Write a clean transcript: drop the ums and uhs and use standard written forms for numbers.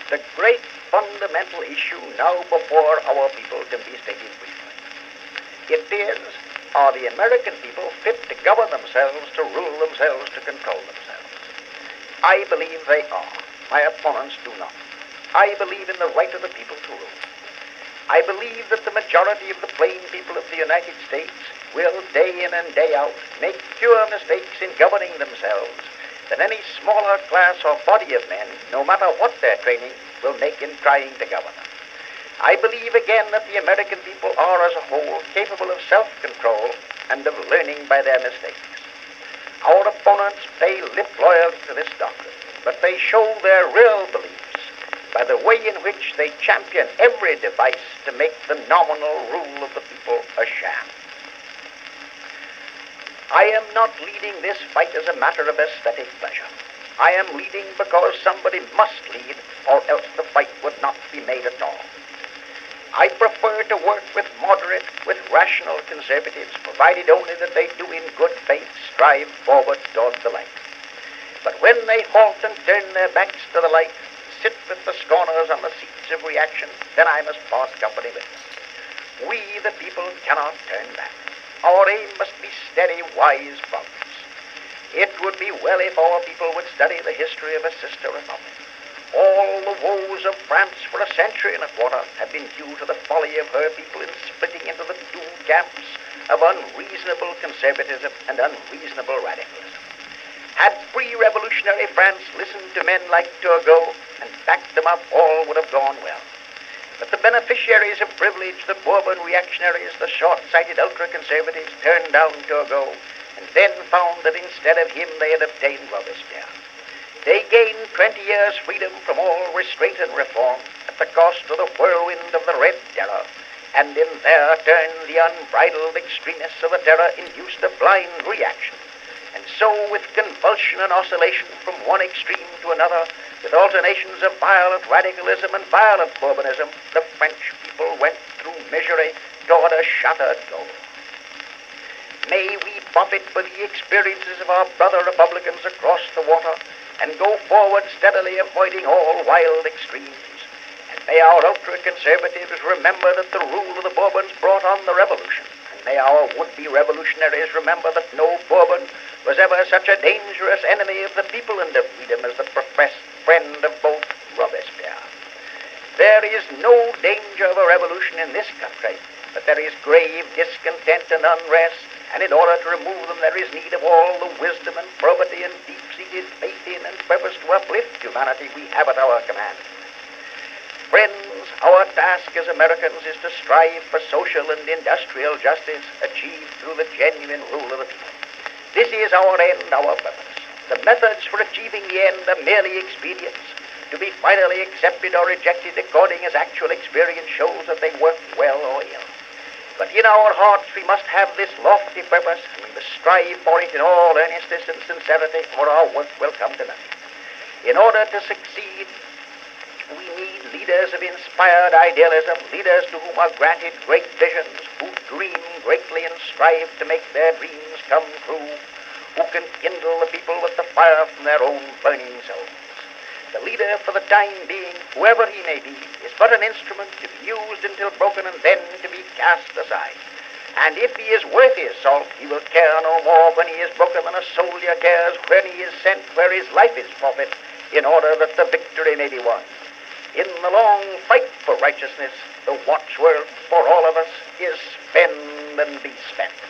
The great fundamental issue now before our people can be stated briefly. It is, are the American people fit to govern themselves, to rule themselves, to control themselves? I believe they are. My opponents do not. I believe in the right of the people to rule. I believe that the majority of the plain people of the United States will, day in and day out, make fewer mistakes in governing themselves than any smaller class or body of men, no matter what their training, will make in trying to govern them. I believe again that the American people are as a whole capable of self-control and of learning by their mistakes. Our opponents pay lip loyalty to this doctrine, but they show their real beliefs by the way in which they champion every device to make the nominal rule of the people a sham. I am not leading this fight as a matter of aesthetic pleasure. I am leading because somebody must lead, or else the fight would not be made at all. I prefer to work with moderate, with rational conservatives, provided only that they do in good faith strive forward toward the light. But when they halt and turn their backs to the light, sit with the scorners on the seats of reaction, then I must part company with them. We, the people, cannot turn back. Our aim must be steady, wise progress. It would be well if our people would study the history of a sister republic. All the woes of France for a century and a quarter have been due to the folly of her people in splitting into the two camps of unreasonable conservatism and unreasonable radicalism. Had pre-revolutionary France listened to men like Turgot and backed them up, all would have gone well. But the beneficiaries of privilege, the Bourbon reactionaries, the short-sighted ultra-conservatives, turned down Turgot and then found that instead of him they had obtained Robespierre. They gained 20 years' freedom from all restraint and reform at the cost of the whirlwind of the Red Terror, and in their turn the unbridled extremists of the terror induced a blind reaction. And so, with convulsion and oscillation from one extreme to another, with alternations of violent radicalism and violent Bourbonism, the French people went through misery toward a shattered goal. May we profit by the experiences of our brother republicans across the water and go forward steadily, avoiding all wild extremes. And may our ultra-conservatives remember that the rule of the Bourbons brought on the revolution. And may our would-be revolutionaries remember that no Bourbon was ever such a dangerous enemy of the people and of freedom as the professed friend of both, Robespierre. There is no danger of a revolution in this country, but there is grave discontent and unrest, and in order to remove them there is need of all the wisdom and probity and deep-seated faith in and purpose to uplift humanity we have at our command. Friends, our task as Americans is to strive for social and industrial justice achieved through the genuine rule of the people. This is our end, our purpose. The methods for achieving the end are merely expedients, to be finally accepted or rejected according as actual experience shows that they work well or ill. But in our hearts we must have this lofty purpose, and we must strive for it in all earnestness and sincerity, or our work will come to nothing. In order to succeed, we need leaders of inspired idealism, leaders to whom are granted great visions, who dream greatly and strive to make their dreams come true, who can kindle the people with the fire from their own burning souls. The leader, for the time being, whoever he may be, is but an instrument to be used until broken and then to be cast aside. And if he is worth his salt, he will care no more when he is broken than a soldier cares when he is sent where his life is forfeit, in order that the victory may be won. In the long fight for righteousness, the watchword for all of us is spend and be spent.